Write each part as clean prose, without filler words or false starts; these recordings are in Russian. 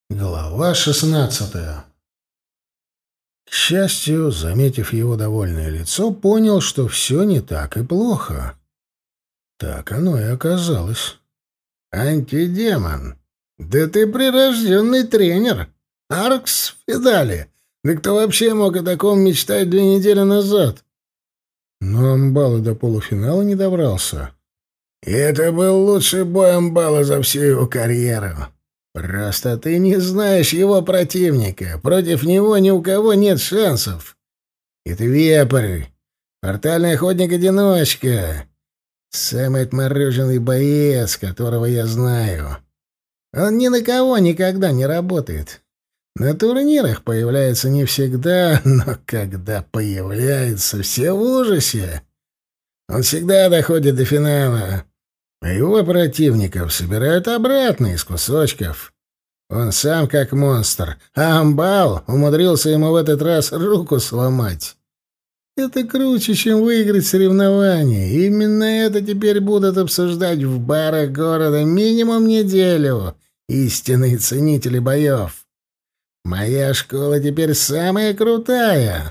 Глава 16. К счастью, заметив его довольное лицо, понял, что все не так и плохо. Так оно и оказалось. «Антидемон! Да ты прирожденный тренер! Аркс в педали! Да кто вообще мог о таком мечтать 2 недели назад?» Но Амбал и до полуфинала не добрался. «Это был лучший бой Амбала за всю его карьеру. Просто ты не знаешь его противника. Против него ни у кого нет шансов. Это Вепрь, портальный охотник-одиночка, самый отмороженный боец, которого я знаю. Он ни на кого никогда не работает. На турнирах появляется не всегда, но когда появляется, все в ужасе. Он всегда доходит до финала, а его противников собирают обратно из кусочков. Он сам как монстр, а Амбал умудрился ему в этот раз руку сломать. Это круче, чем выиграть соревнование. Именно это теперь будут обсуждать в барах города минимум неделю истинные ценители боев. Моя школа теперь самая крутая.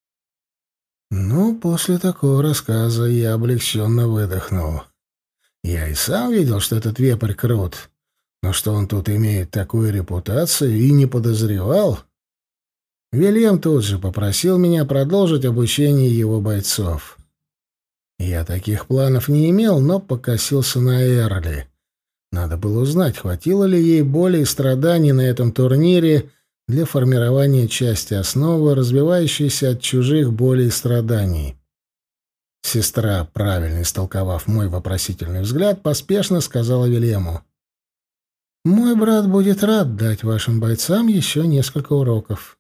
Ну, после такого рассказа я облегченно выдохнул. Я и сам видел, что этот вепрь крут, но что он тут имеет такую репутацию, и не подозревал. Вильям тут же попросил меня продолжить обучение его бойцов. Я таких планов не имел, но покосился на Эрли. Надо было узнать, хватило ли ей боли и страданий на этом турнире для формирования части основы, разбивающейся от чужих болей и страданий. Сестра, правильно истолковав мой вопросительный взгляд, поспешно сказала Вильяму: «Мой брат будет рад дать вашим бойцам еще несколько уроков».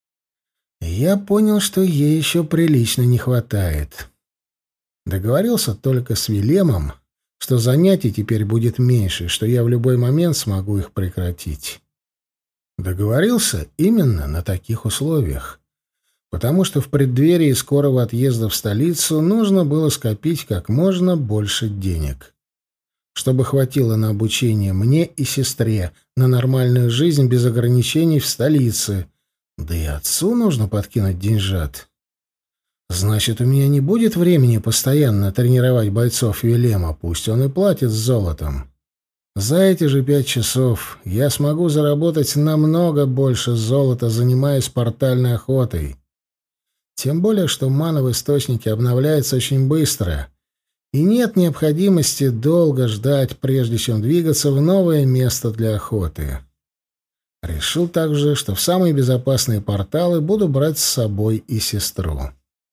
Я понял, что ей еще прилично не хватает. Договорился только с Вильямом, что занятий теперь будет меньше, что я в любой момент смогу их прекратить. Договорился именно на таких условиях, потому что в преддверии скорого отъезда в столицу нужно было скопить как можно больше денег, чтобы хватило на обучение мне и сестре, на нормальную жизнь без ограничений в столице, да и отцу нужно подкинуть деньжат. Значит, у меня не будет времени постоянно тренировать бойцов Вилема, пусть он и платит золотом. За эти же 5 часов я смогу заработать намного больше золота, занимаясь портальной охотой. Тем более, что мана в источнике обновляется очень быстро, и нет необходимости долго ждать, прежде чем двигаться в новое место для охоты. Решил также, что в самые безопасные порталы буду брать с собой и сестру.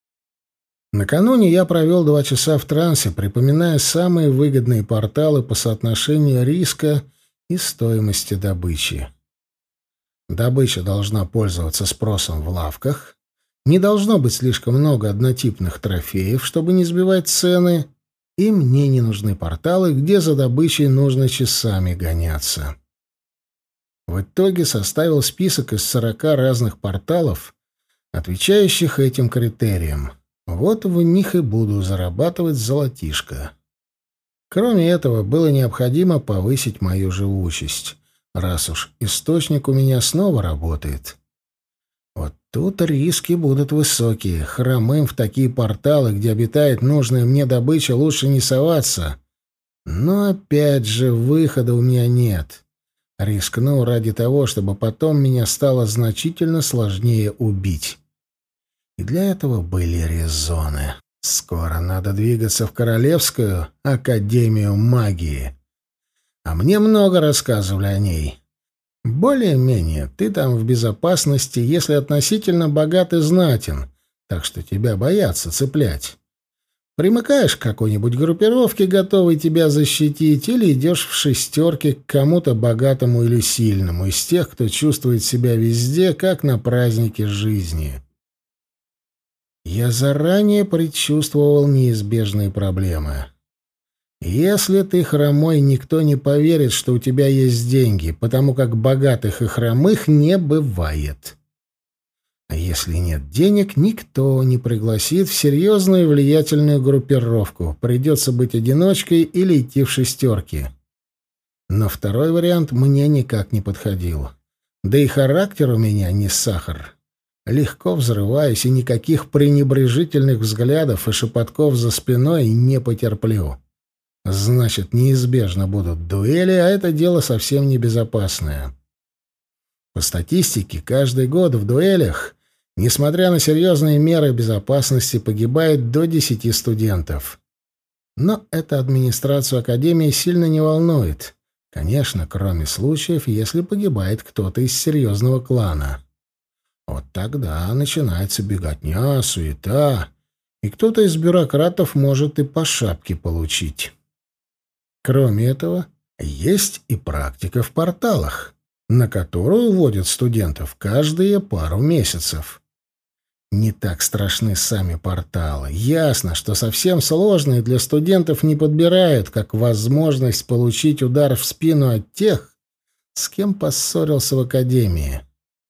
Накануне я провел 2 часа в трансе, припоминая самые выгодные порталы по соотношению риска и стоимости добычи. Добыча должна пользоваться спросом в лавках, не должно быть слишком много однотипных трофеев, чтобы не сбивать цены, и мне не нужны порталы, где за добычей нужно часами гоняться. В итоге составил список из 40 разных порталов, отвечающих этим критериям. Вот в них и буду зарабатывать золотишко. Кроме этого, было необходимо повысить мою живучесть, раз уж источник у меня снова работает. Вот тут риски будут высокие. Хромым в такие порталы, где обитает нужная мне добыча, лучше не соваться. Но опять же, выхода у меня нет. Рискну ради того, чтобы потом меня стало значительно сложнее убить. И для этого были резоны. Скоро надо двигаться в Королевскую академию магии. А мне много рассказывали о ней. Более-менее ты там в безопасности, если относительно богат и знатен, так что тебя боятся цеплять. Примыкаешь к какой-нибудь группировке, готовой тебя защитить, или идешь в шестерке к кому-то богатому или сильному, из тех, кто чувствует себя везде, как на празднике жизни. Я заранее предчувствовал неизбежные проблемы. Если ты хромой, никто не поверит, что у тебя есть деньги, потому как богатых и хромых не бывает. А если нет денег, никто не пригласит в серьезную и влиятельную группировку. Придется быть одиночкой или идти в шестерки. Но второй вариант мне никак не подходил. Да и характер у меня не сахар. Легко взрываюсь, и никаких пренебрежительных взглядов и шепотков за спиной не потерплю. Значит, неизбежно будут дуэли, а это дело совсем небезопасное. По статистике, каждый год в дуэлях, несмотря на серьезные меры безопасности, погибает до 10 студентов. Но это администрацию Академии сильно не волнует. Конечно, кроме случаев, если погибает кто-то из серьезного клана. Вот тогда начинается беготня, суета, и кто-то из бюрократов может и по шапке получить. Кроме этого, есть и практика в порталах, на которую вводят студентов каждые пару месяцев. Не так страшны сами порталы. Ясно, что совсем сложные для студентов не подбирают, как возможность получить удар в спину от тех, с кем поссорился в академии.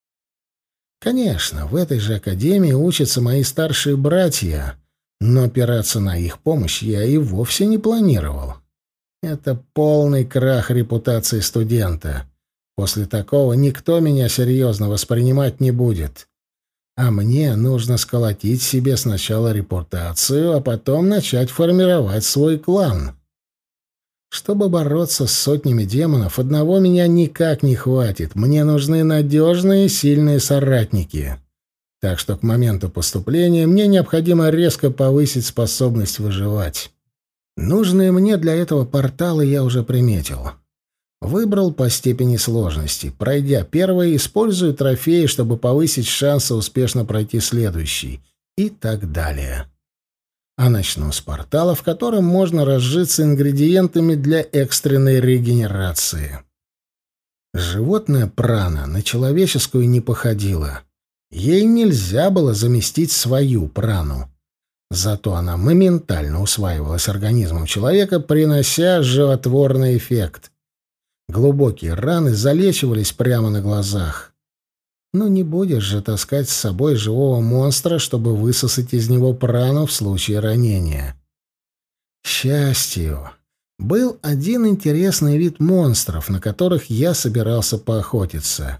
Конечно, в этой же академии учатся мои старшие братья, но опираться на их помощь я и вовсе не планировал. Это полный крах репутации студента. После такого никто меня серьезно воспринимать не будет. А мне нужно сколотить себе сначала репутацию, а потом начать формировать свой клан. Чтобы бороться с сотнями демонов, одного меня никак не хватит. Мне нужны надежные, сильные соратники. Так что к моменту поступления мне необходимо резко повысить способность выживать. Нужные мне для этого порталы я уже приметил. Выбрал по степени сложности. Пройдя первый, использую трофеи, чтобы повысить шансы успешно пройти следующий. И так далее. А начну с портала, в котором можно разжиться ингредиентами для экстренной регенерации. Животная прана на человеческую не походила. Ей нельзя было заместить свою прану. Зато она моментально усваивалась организмом человека, принося животворный эффект. Глубокие раны залечивались прямо на глазах. Но не будешь же таскать с собой живого монстра, чтобы высосать из него прану в случае ранения. К счастью, был один интересный вид монстров, на которых я собирался поохотиться.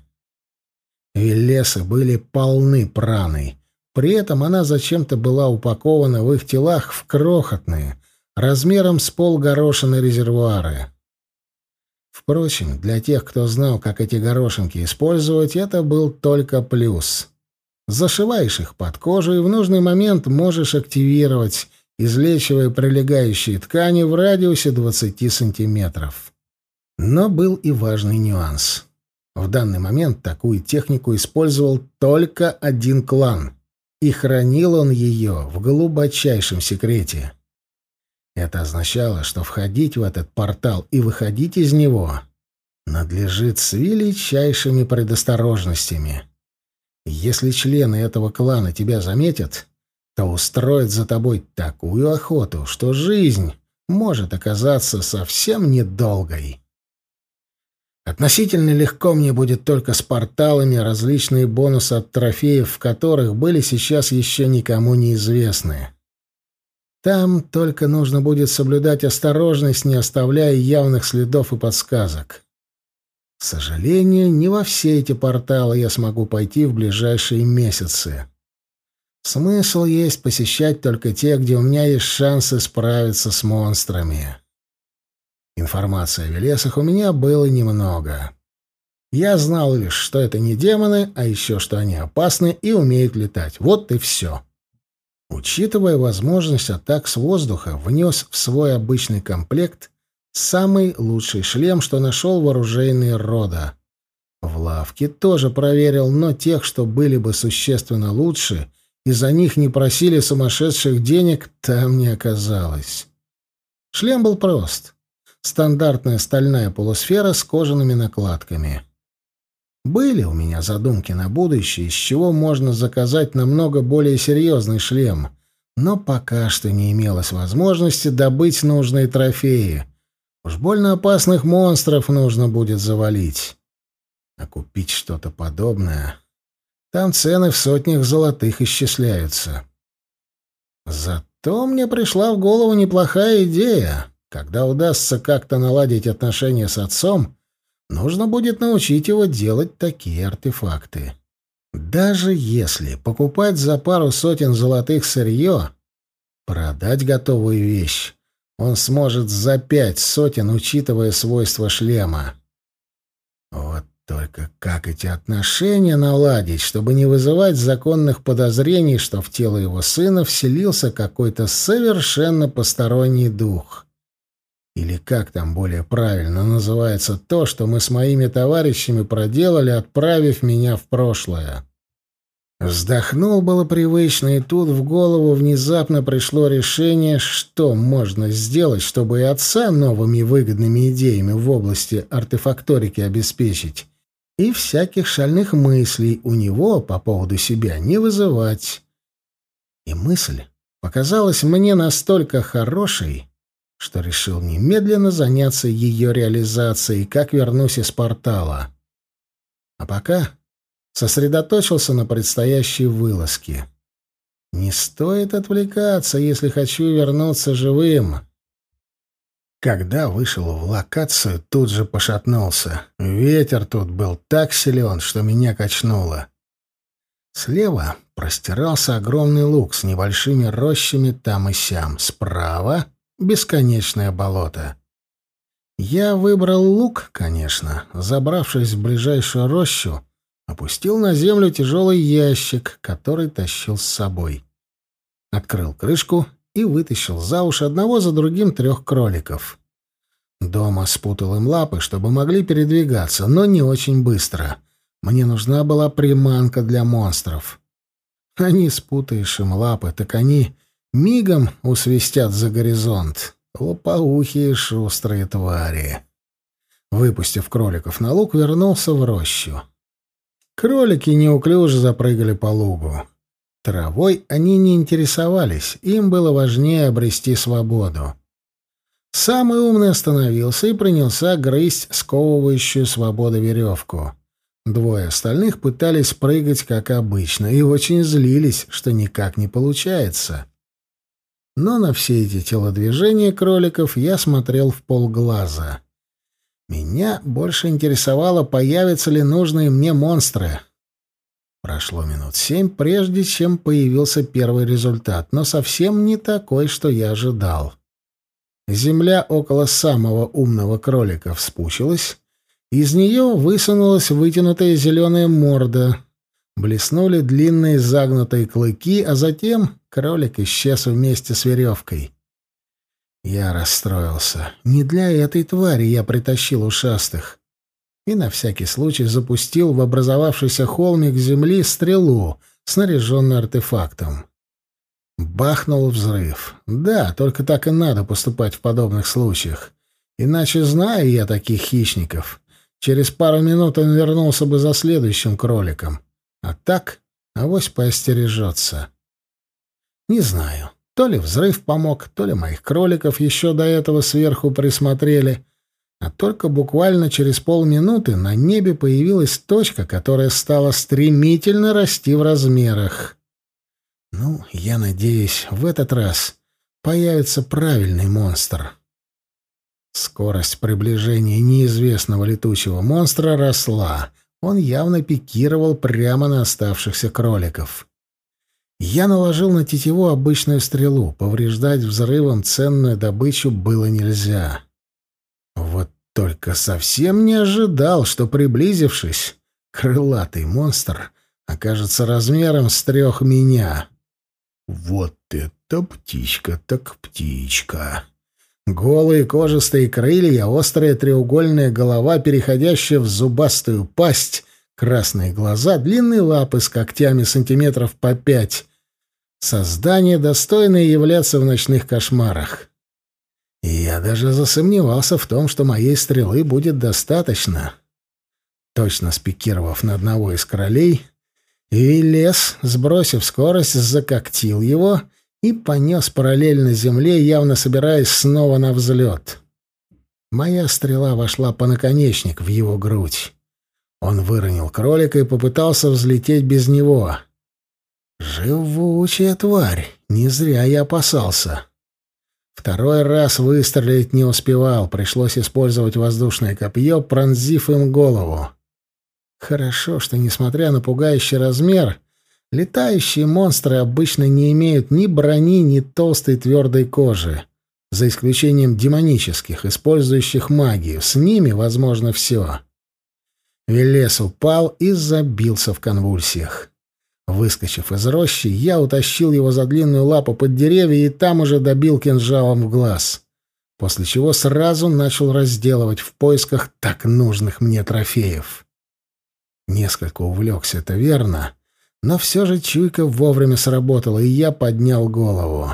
Велесы были полны праной. При этом она зачем-то была упакована в их телах в крохотные, размером с полгорошины резервуары. Впрочем, для тех, кто знал, как эти горошинки использовать, это был только плюс. Зашиваешь их под кожу и в нужный момент можешь активировать, излечивая прилегающие ткани в радиусе 20 сантиметров. Но был и важный нюанс. В данный момент такую технику использовал только один клан, и хранил он ее в глубочайшем секрете. Это означало, что входить в этот портал и выходить из него надлежит с величайшими предосторожностями. Если члены этого клана тебя заметят, то устроят за тобой такую охоту, что жизнь может оказаться совсем недолгой. Относительно легко мне будет только с порталами, различные бонусы от трофеев, в которых были сейчас еще никому неизвестны. Там только нужно будет соблюдать осторожность, не оставляя явных следов и подсказок. К сожалению, не во все эти порталы я смогу пойти в ближайшие месяцы. Смысл есть посещать только те, где у меня есть шансы справиться с монстрами. Информации о Велесах у меня было немного. Я знал лишь, что это не демоны, а еще что они опасны и умеют летать. Вот и все. Учитывая возможность атак с воздуха, внес в свой обычный комплект самый лучший шлем, что нашел в оружейной рода. В лавке тоже проверил, но тех, что были бы существенно лучше, и за них не просили сумасшедших денег, там не оказалось. Шлем был прост. Стандартная стальная полусфера с кожаными накладками. Были у меня задумки на будущее, из чего можно заказать намного более серьезный шлем, но пока что не имелось возможности добыть нужные трофеи. Уж больно опасных монстров нужно будет завалить. А купить что-то подобное... Там цены в сотнях золотых исчисляются. Зато мне пришла в голову неплохая идея. Когда удастся как-то наладить отношения с отцом, Нужно будет научить его делать такие артефакты. Даже если покупать за пару сотен золотых сырье, продать готовую вещь он сможет за 5 сотен, учитывая свойства шлема. Вот только как эти отношения наладить, чтобы не вызывать законных подозрений, что в тело его сына вселился какой-то совершенно посторонний дух? Или как там более правильно называется то, что мы с моими товарищами проделали, отправив меня в прошлое? Вздохнул было привычно, и тут в голову внезапно пришло решение, что можно сделать, чтобы и отца новыми выгодными идеями в области артефакторики обеспечить, и всяких шальных мыслей у него по поводу себя не вызывать. И мысль показалась мне настолько хорошей, что решил немедленно заняться ее реализацией, как вернусь из портала. А пока сосредоточился на предстоящей вылазке. Не стоит отвлекаться, если хочу вернуться живым. Когда вышел в локацию, тут же пошатнулся. Ветер тут был так силен, что меня качнуло. Слева простирался огромный луг с небольшими рощами там и сям. Справа — бесконечное болото. Я выбрал луг, конечно. Забравшись в ближайшую рощу, опустил на землю тяжелый ящик, который тащил с собой. Открыл крышку и вытащил за уши одного за другим 3 кроликов. Дома спутал им лапы, чтобы могли передвигаться, но не очень быстро. Мне нужна была приманка для монстров. А не спутаешь им лапы, так они мигом усвистят за горизонт. Лопоухие шустрые твари. Выпустив кроликов на луг, вернулся в рощу. Кролики неуклюже запрыгали по лугу. Травой они не интересовались, им было важнее обрести свободу. Самый умный остановился и принялся грызть сковывающую свободу веревку. 2 остальных пытались прыгать, как обычно, и очень злились, что никак не получается. Но на все эти телодвижения кроликов я смотрел вполглаза. Меня больше интересовало, появятся ли нужные мне монстры. Прошло минут 7, прежде чем появился первый результат, но совсем не такой, что я ожидал. Земля около самого умного кролика вспучилась, из нее высунулась вытянутая зеленая морда, блеснули длинные загнутые клыки, а затем кролик исчез вместе с веревкой. Я расстроился. Не для этой твари я притащил ушастых. И на всякий случай запустил в образовавшийся холмик земли стрелу, снаряженную артефактом. Бахнул взрыв. Да, только так и надо поступать в подобных случаях. Иначе, знаю я таких хищников, через пару минут он вернулся бы за следующим кроликом. А так, авось поостережется. Не знаю. То ли взрыв помог, то ли моих кроликов еще до этого сверху присмотрели, а только буквально через полминуты на небе появилась точка, которая стала стремительно расти в размерах. Ну, я надеюсь, в этот раз появится правильный монстр. Скорость приближения неизвестного летучего монстра росла. Он явно пикировал прямо на оставшихся кроликов. Я наложил на тетиву обычную стрелу. Повреждать взрывом ценную добычу было нельзя. Вот только совсем не ожидал, что, приблизившись, крылатый монстр окажется размером с 3 меня. Вот это птичка так птичка! Голые кожистые крылья, острая треугольная голова, переходящая в зубастую пасть, красные глаза, длинные лапы с когтями сантиметров по 5. Создание, достойное являться в ночных кошмарах. И я даже засомневался в том, что моей стрелы будет достаточно. Точно спикировав на одного из кролей, Велес, сбросив скорость, закоктил его и понес параллельно земле, явно собираясь снова на взлет. Моя стрела вошла по наконечник в его грудь. Он выронил кролика и попытался взлететь без него. Живучая тварь, не зря я опасался. Второй раз выстрелить не успевал, пришлось использовать воздушное копье, пронзив им голову. Хорошо, что, несмотря на пугающий размер, летающие монстры обычно не имеют ни брони, ни толстой твердой кожи, за исключением демонических, использующих магию. С ними возможно все. Велес упал и забился в конвульсиях. Выскочив из рощи, я утащил его за длинную лапу под деревья и там уже добил кинжалом в глаз, после чего сразу начал разделывать в поисках так нужных мне трофеев. Несколько увлекся, это верно, но все же чуйка вовремя сработала, и я поднял голову.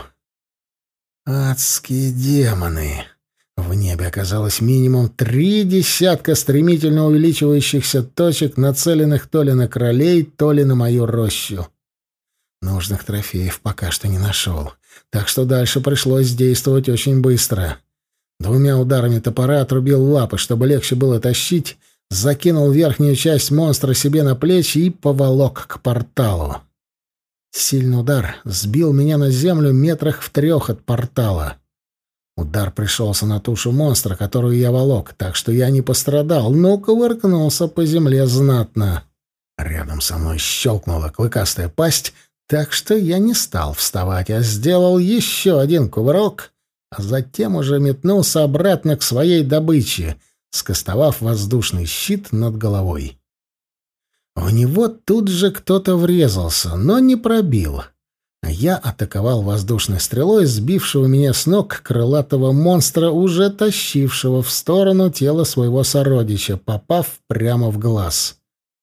Адские демоны! В небе оказалось минимум 3 десятка стремительно увеличивающихся точек, нацеленных то ли на кролей, то ли на мою рощу. Нужных трофеев пока что не нашел, так что дальше пришлось действовать очень быстро. 2 ударами топора отрубил лапы, чтобы легче было тащить, закинул верхнюю часть монстра себе на плечи и поволок к порталу. Сильный удар сбил меня на землю метрах в 3 от портала. Удар пришелся на тушу монстра, которую я волок, так что я не пострадал, но кувыркнулся по земле знатно. Рядом со мной щелкнула клыкастая пасть, так что я не стал вставать, а сделал еще один кувырок, а затем уже метнулся обратно к своей добыче, скостовав воздушный щит над головой. В него тут же кто-то врезался, но не пробил. Я атаковал воздушной стрелой сбившего меня с ног крылатого монстра, уже тащившего в сторону тело своего сородича, попав прямо в глаз.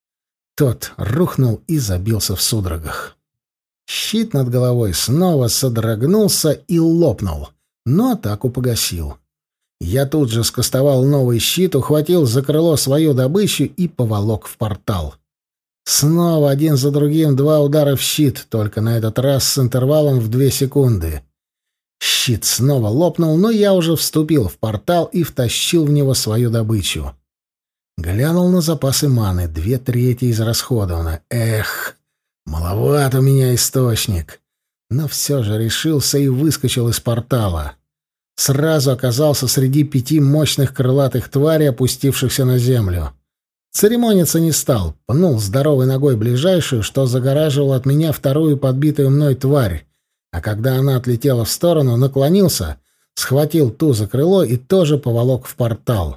Тот рухнул и забился в судорогах. Щит над головой снова содрогнулся и лопнул, но атаку погасил. Я тут же скостовал новый щит, ухватил за крыло свою добычу и поволок в портал. Снова один за другим 2 удара в щит, только на этот раз с интервалом в 2 секунды. Щит снова лопнул, но я уже вступил в портал и втащил в него свою добычу. Глянул на запасы маны, 2/3 израсходовано. Эх, маловат у меня источник. Но все же решился и выскочил из портала. Сразу оказался среди 5 мощных крылатых тварей, опустившихся на землю. Церемониться не стал, пнул здоровой ногой ближайшую, что загораживал от меня вторую подбитую мной тварь, а когда она отлетела в сторону, наклонился, схватил ту за крыло и тоже поволок в портал.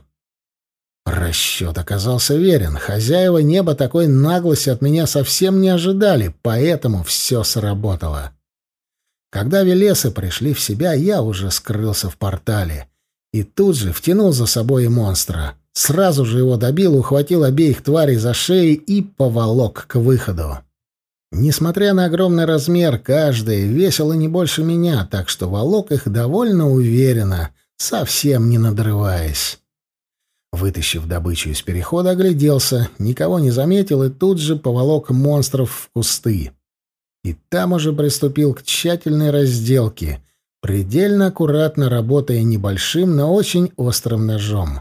Расчет оказался верен, хозяева неба такой наглости от меня совсем не ожидали, поэтому все сработало. Когда велесы пришли в себя, я уже скрылся в портале и тут же втянул за собой и монстра. Сразу же его добил, ухватил обеих тварей за шеи и поволок к выходу. Несмотря на огромный размер, каждая весила не больше меня, так что волок их довольно уверенно, совсем не надрываясь. Вытащив добычу из перехода, огляделся, никого не заметил и тут же поволок монстров в кусты. И там уже приступил к тщательной разделке, предельно аккуратно работая небольшим, но очень острым ножом.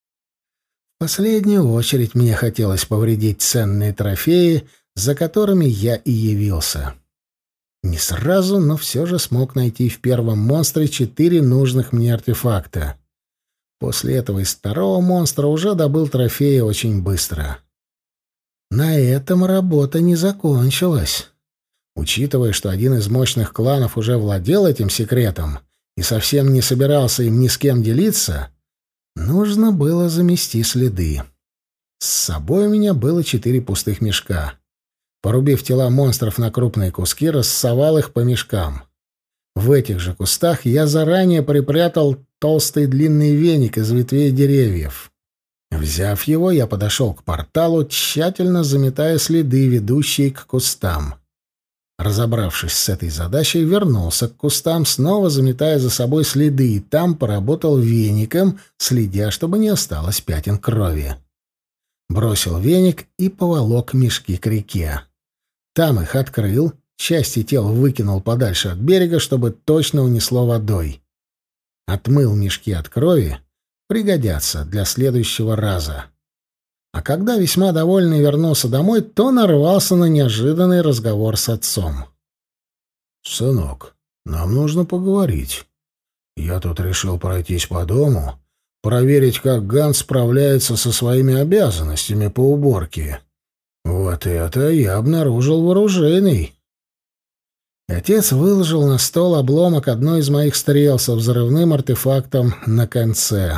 В последнюю очередь мне хотелось повредить ценные трофеи, за которыми я и явился. Не сразу, но все же смог найти в первом монстре 4 нужных мне артефакта. После этого из второго монстра уже добыл трофеи очень быстро. На этом работа не закончилась. Учитывая, что один из мощных кланов уже владел этим секретом и совсем не собирался им ни с кем делиться, нужно было замести следы. С собой у меня было 4 пустых мешка. Порубив тела монстров на крупные куски, рассовал их по мешкам. В этих же кустах я заранее припрятал толстый длинный веник из ветвей деревьев. Взяв его, я подошел к порталу, тщательно заметая следы, ведущие к кустам. Разобравшись с этой задачей, вернулся к кустам, снова заметая за собой следы, и там поработал веником, следя, чтобы не осталось пятен крови. Бросил веник и поволок мешки к реке. Там их открыл, части тел выкинул подальше от берега, чтобы точно унесло водой. Отмыл мешки от крови, пригодятся для следующего раза. А когда весьма довольный вернулся домой, то нарвался на неожиданный разговор с отцом. «Сынок, нам нужно поговорить. Я тут решил пройтись по дому, проверить, как Ганс справляется со своими обязанностями по уборке. Вот это я обнаружил в оружейной». Отец выложил на стол обломок одной из моих стрел со взрывным артефактом на конце.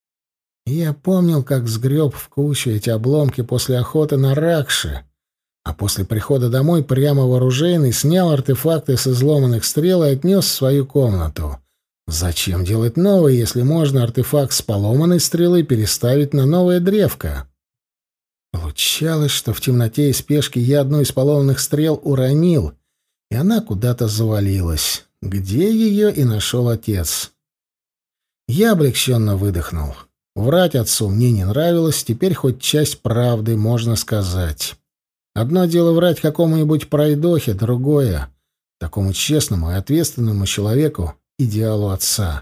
Я помнил, как сгреб в кучу эти обломки после охоты на Ракши, а после прихода домой прямо в оружейной снял артефакты с изломанных стрел и отнес в свою комнату. Зачем делать новый, если можно артефакт с поломанной стрелы переставить на новое древко? Получалось, что в темноте и спешке я одну из поломанных стрел уронил, и она куда-то завалилась, где ее и нашел отец. Я облегченно выдохнул. Врать отцу мне не нравилось, теперь хоть часть правды можно сказать. Одно дело врать какому-нибудь пройдохе, другое — такому честному и ответственному человеку, идеалу отца.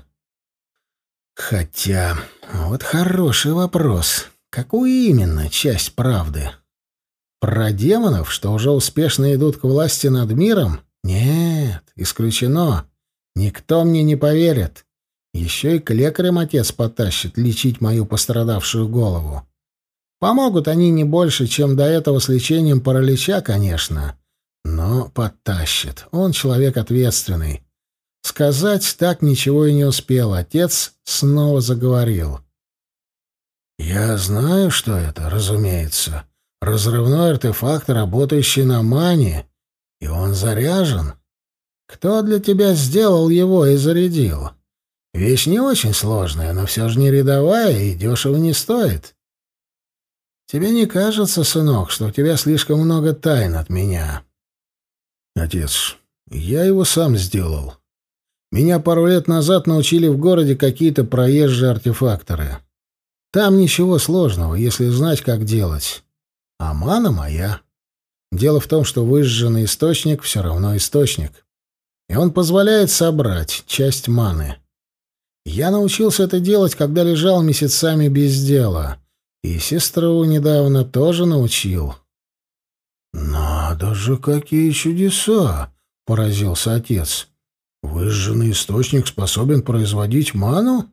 Хотя, вот хороший вопрос. Какую именно часть правды? Про демонов, что уже успешно идут к власти над миром? Нет, исключено. Никто мне не поверит. Еще и к лекарям отец потащит лечить мою пострадавшую голову. Помогут они не больше, чем до этого с лечением паралича, конечно. Но потащит. Он человек ответственный. Сказать так ничего и не успел. Отец снова заговорил. «Я знаю, что это, разумеется. Разрывной артефакт, работающий на мане. И он заряжен. Кто для тебя сделал его и зарядил? Вещь не очень сложная, но все же не рядовая и дешево не стоит. Тебе не кажется, сынок, что у тебя слишком много тайн от меня?» «Отец, я его сам сделал. Меня пару лет назад научили в городе какие-то проезжие артефакторы. Там ничего сложного, если знать, как делать. А мана моя. Дело в том, что выжженный источник все равно источник. И он позволяет собрать часть маны. Я научился это делать, когда лежал месяцами без дела. И сестру недавно тоже научил». «Надо же, какие чудеса!» — поразился отец. «Выжженный источник способен производить ману?»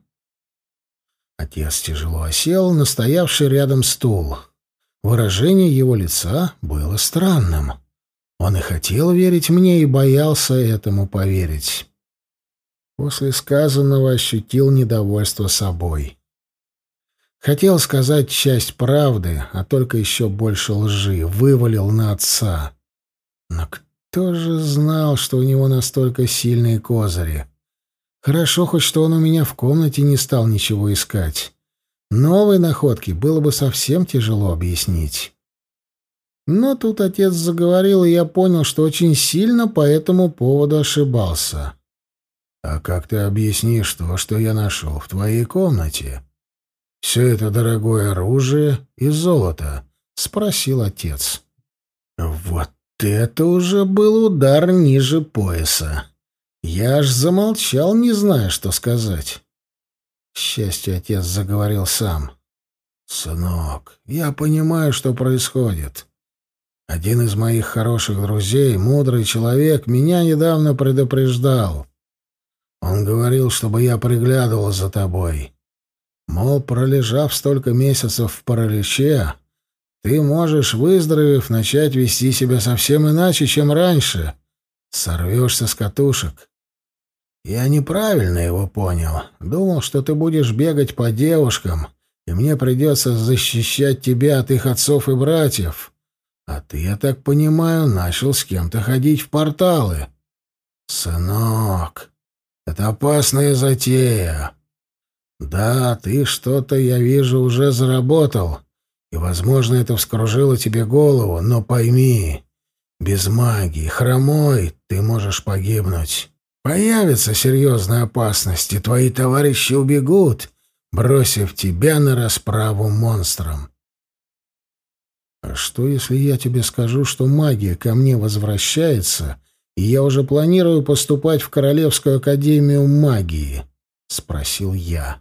Отец тяжело осел на стоявший рядом стул. Выражение его лица было странным. Он и хотел верить мне, и боялся этому поверить. После сказанного ощутил недовольство собой. Хотел сказать часть правды, а только еще больше лжи вывалил на отца. Но кто же знал, что у него настолько сильные козыри? Хорошо хоть, что он у меня в комнате не стал ничего искать. Новой находки было бы совсем тяжело объяснить. Но тут отец заговорил, и я понял, что очень сильно по этому поводу ошибался. «А как ты объяснишь то, что я нашел в твоей комнате? Все это дорогое оружие и золото?» — спросил отец. Вот это уже был удар ниже пояса. Я аж замолчал, не зная, что сказать. К счастью, отец заговорил сам. «Сынок, я понимаю, что происходит. Один из моих хороших друзей, мудрый человек, меня недавно предупреждал. Он говорил, чтобы я приглядывал за тобой. Мол, пролежав столько месяцев в параличе, ты можешь, выздоровев, начать вести себя совсем иначе, чем раньше. Сорвешься с катушек. Я неправильно его понял. Думал, что ты будешь бегать по девушкам, и мне придется защищать тебя от их отцов и братьев. А ты, я так понимаю, начал с кем-то ходить в порталы. Сынок, это опасная затея. Да, ты что-то, я вижу, уже заработал, и, возможно, это вскружило тебе голову, но пойми, без магии, хромой, ты можешь погибнуть. Появится серьезная опасность, и твои товарищи убегут, бросив тебя на расправу монстрам. А что, если я тебе скажу, что магия ко мне возвращается, и я уже планирую поступать в Королевскую академию магии? — спросил я.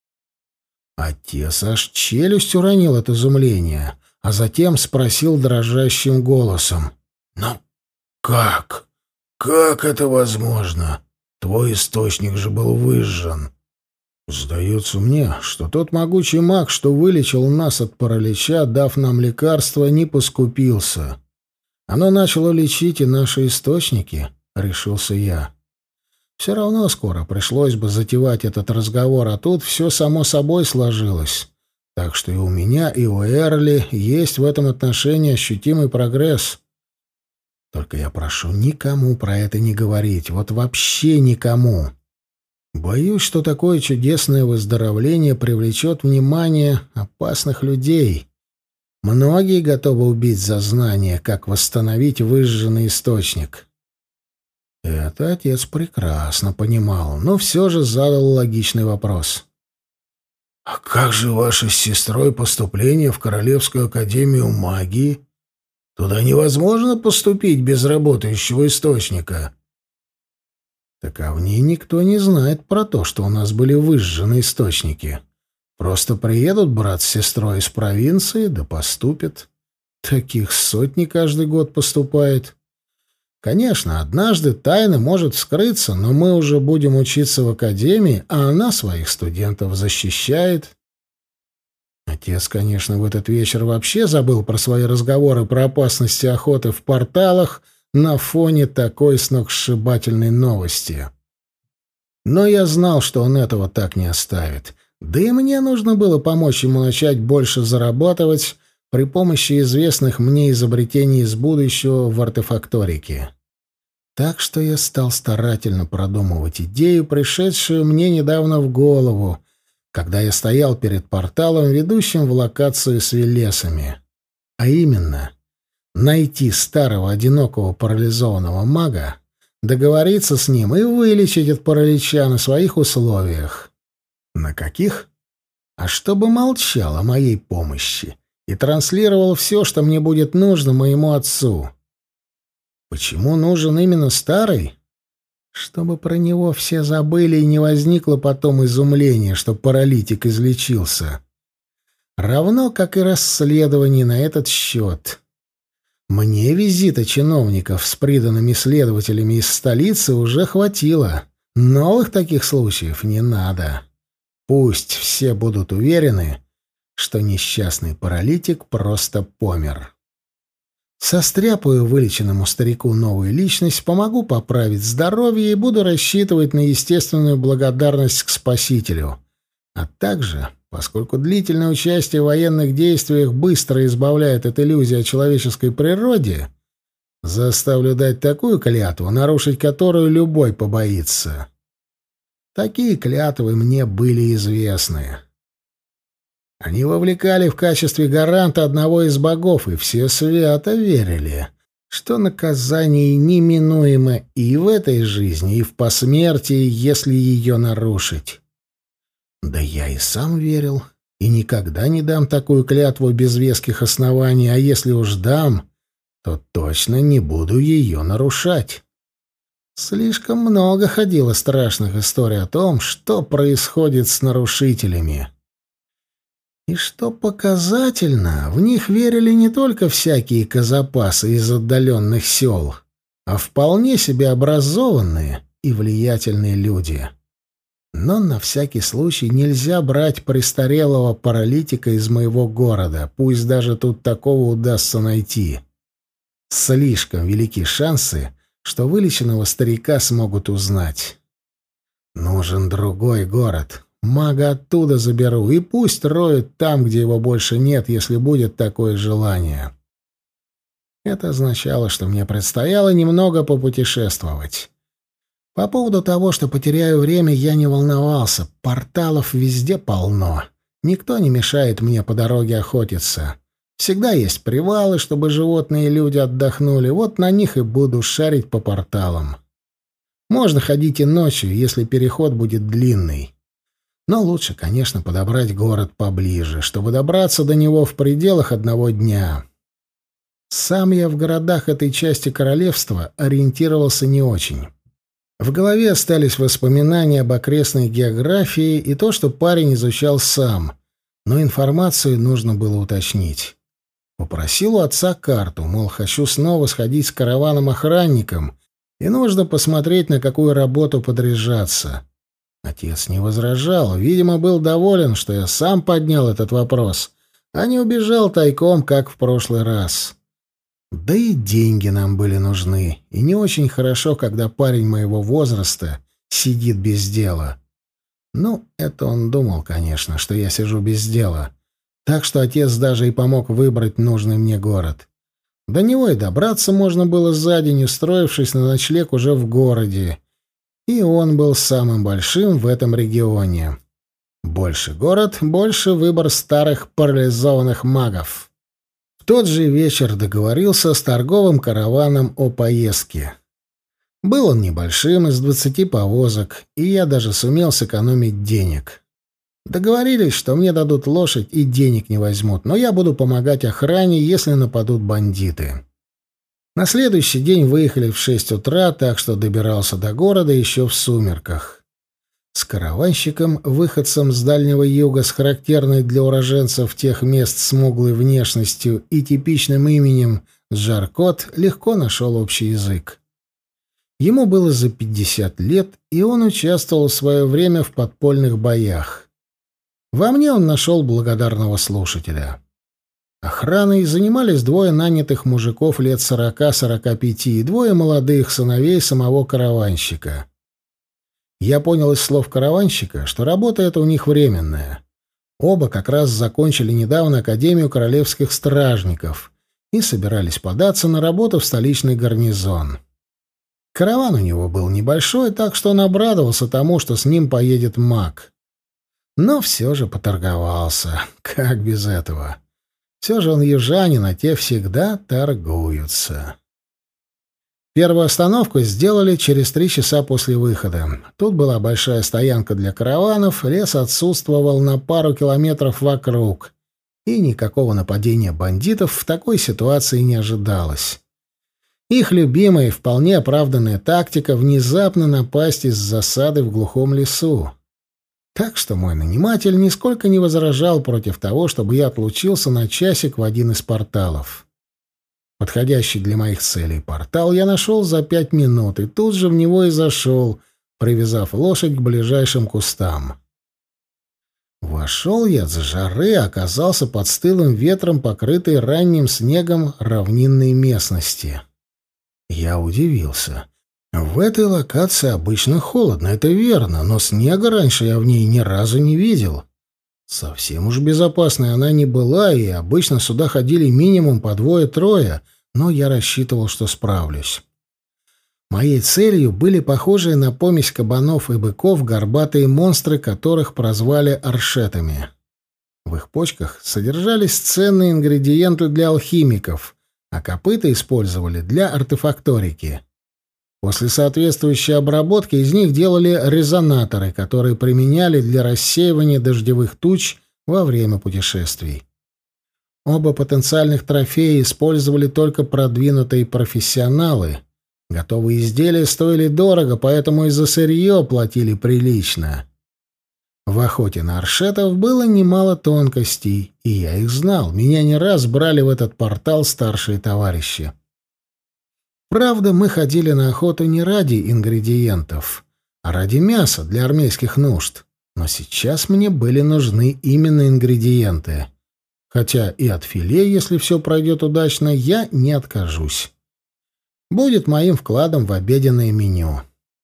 Отец аж челюсть уронил от изумления, а затем спросил дрожащим голосом. «Ну как? Как это возможно? Твой источник же был выжжен. Сдается мне, что тот могучий маг, что вылечил нас от паралича, дав нам лекарство, не поскупился. Оно начало лечить и наши источники, — решился я. Все равно скоро пришлось бы затевать этот разговор, а тут все само собой сложилось. Так что и у меня, и у Эрли есть в этом отношении ощутимый прогресс. Только я прошу никому про это не говорить, вот вообще никому. Боюсь, что такое чудесное выздоровление привлечет внимание опасных людей. Многие готовы убить за знание, как восстановить выжженный источник. Это отец прекрасно понимал, но все же задал логичный вопрос. «А как же ваше с сестрой поступление в Королевскую академию магии? Туда невозможно поступить без работающего источника». Так а в ней никто не знает про то, что у нас были выжжены источники. Просто приедут брат с сестрой из провинции, да поступят. Таких сотни каждый год поступает. Конечно, однажды тайна может вскрыться, но мы уже будем учиться в академии, а она своих студентов защищает. Отец, конечно, в этот вечер вообще забыл про свои разговоры про опасности охоты в порталах на фоне такой сногсшибательной новости. Но я знал, что он этого так не оставит. Да и мне нужно было помочь ему начать больше зарабатывать при помощи известных мне изобретений из будущего в артефакторике. Так что я стал старательно продумывать идею, пришедшую мне недавно в голову, когда я стоял перед порталом, ведущим в локацию с Велесами. А именно, найти старого одинокого парализованного мага, договориться с ним и вылечить от паралича на своих условиях. На каких? А чтобы молчал о моей помощи и транслировал все, что мне будет нужно моему отцу. Почему нужен именно старый? Чтобы про него все забыли и не возникло потом изумления, что паралитик излечился. Равно как и расследований на этот счет. Мне визита чиновников с приданными следователями из столицы уже хватило. Новых таких случаев не надо. Пусть все будут уверены, что несчастный паралитик просто помер. Состряпаю вылеченному старику новую личность, помогу поправить здоровье и буду рассчитывать на естественную благодарность к спасителю. А также, поскольку длительное участие в военных действиях быстро избавляет от иллюзии о человеческой природе, заставлю дать такую клятву, нарушить которую любой побоится. Такие клятвы мне были известны. Они вовлекали в качестве гаранта одного из богов, и все свято верили, что наказание неминуемо и в этой жизни, и в посмертии, если ее нарушить. Да я и сам верил, и никогда не дам такую клятву без веских оснований, а если уж дам, то точно не буду ее нарушать. Слишком много ходило страшных историй о том, что происходит с нарушителями. И что показательно, в них верили не только всякие казапасы из отдаленных сел, а вполне себе образованные и влиятельные люди. Но на всякий случай нельзя брать престарелого паралитика из моего города, пусть даже тут такого удастся найти. Слишком велики шансы, что вылеченного старика смогут узнать. Нужен другой город. Мага оттуда заберу, и пусть роют там, где его больше нет, если будет такое желание. Это означало, что мне предстояло немного попутешествовать. По поводу того, что потеряю время, я не волновался. Порталов везде полно. Никто не мешает мне по дороге охотиться. Всегда есть привалы, чтобы животные и люди отдохнули. Вот на них и буду шарить по порталам. Можно ходить и ночью, если переход будет длинный. Но лучше, конечно, подобрать город поближе, чтобы добраться до него в пределах одного дня. Сам я в городах этой части королевства ориентировался не очень. В голове остались воспоминания об окрестной географии и то, что парень изучал сам, но информацию нужно было уточнить. Попросил у отца карту, мол, хочу снова сходить с караваном-охранником и нужно посмотреть, на какую работу подряжаться. Отец не возражал, видимо, был доволен, что я сам поднял этот вопрос, а не убежал тайком, как в прошлый раз. Да и деньги нам были нужны, и не очень хорошо, когда парень моего возраста сидит без дела. Ну, это он думал, конечно, что я сижу без дела. Так что отец даже и помог выбрать нужный мне город. До него и добраться можно было за день, устроившись на ночлег уже в городе. И он был самым большим в этом регионе. Больше город, больше выбор старых парализованных магов. В тот же вечер договорился с торговым караваном о поездке. Был он небольшим, из 20 повозок, и я даже сумел сэкономить денег. Договорились, что мне дадут лошадь и денег не возьмут, но я буду помогать охране, если нападут бандиты. На следующий день выехали в 6 утра, так что добирался до города еще в сумерках. С караванщиком, выходцем с Дальнего Юга, с характерной для уроженцев тех мест смуглой внешностью и типичным именем Джаркот, легко нашел общий язык. Ему было за 50 лет, и он участвовал в свое время в подпольных боях. Во мне он нашел благодарного слушателя. Охраной занимались двое нанятых мужиков лет 40-45 и двое молодых сыновей самого караванщика. Я понял из слов караванщика, что работа эта у них временная. Оба как раз закончили недавно Академию королевских стражников и собирались податься на работу в столичный гарнизон. Караван у него был небольшой, так что он обрадовался тому, что с ним поедет маг. Но все же поторговался. Как без этого? Все же он южанин, а те всегда торгуются. Первую остановку сделали через 3 часа после выхода. Тут была большая стоянка для караванов, лес отсутствовал на пару километров вокруг, и никакого нападения бандитов в такой ситуации не ожидалось. Их любимая и вполне оправданная тактика — внезапно напасть из засады в глухом лесу. Так что мой наниматель нисколько не возражал против того, чтобы я отлучился на часик в один из порталов. Подходящий для моих целей портал я нашел за 5 минут, и тут же в него и зашел, привязав лошадь к ближайшим кустам. Вошел я с жары, оказался под стылым ветром, покрытой ранним снегом равнинной местности. Я удивился. В этой локации обычно холодно, это верно, но снега раньше я в ней ни разу не видел. Совсем уж безопасной она не была, и обычно сюда ходили минимум по 2-3, но я рассчитывал, что справлюсь. Моей целью были похожие на помесь кабанов и быков горбатые монстры, которых прозвали аршетами. В их почках содержались ценные ингредиенты для алхимиков, а копыта использовали для артефакторики. После соответствующей обработки из них делали резонаторы, которые применяли для рассеивания дождевых туч во время путешествий. Оба потенциальных трофея использовали только продвинутые профессионалы. Готовые изделия стоили дорого, поэтому и за сырье платили прилично. В охоте на аршетов было немало тонкостей, и я их знал. Меня не раз брали в этот портал старшие товарищи. Правда, мы ходили на охоту не ради ингредиентов, а ради мяса для армейских нужд. Но сейчас мне были нужны именно ингредиенты. Хотя и от филе, если все пройдет удачно, я не откажусь. Будет моим вкладом в обеденное меню.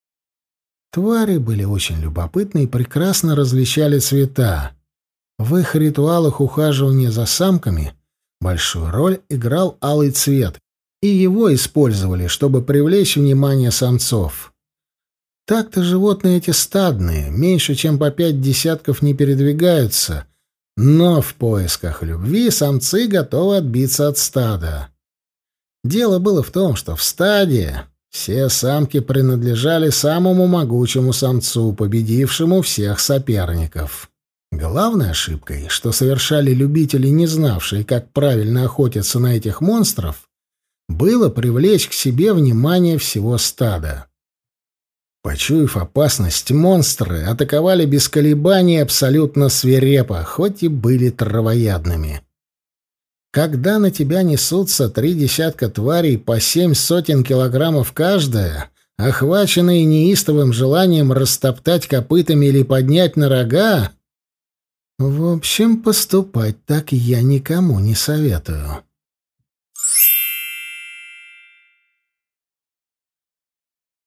Твари были очень любопытны и прекрасно различали цвета. В их ритуалах ухаживания за самками большую роль играл алый цвет, и его использовали, чтобы привлечь внимание самцов. Так-то животные эти стадные, меньше чем по 5 десятков не передвигаются, но в поисках любви самцы готовы отбиться от стада. Дело было в том, что в стаде все самки принадлежали самому могучему самцу, победившему всех соперников. Главной ошибкой, что совершали любители, не знавшие, как правильно охотиться на этих монстров, было привлечь к себе внимание всего стада. Почуяв опасность, монстры атаковали без колебаний абсолютно свирепо, хоть и были травоядными. Когда на тебя несутся 3 десятка тварей по 7 сотен килограммов каждая, охваченные неистовым желанием растоптать копытами или поднять на рога. В общем, поступать так я никому не советую.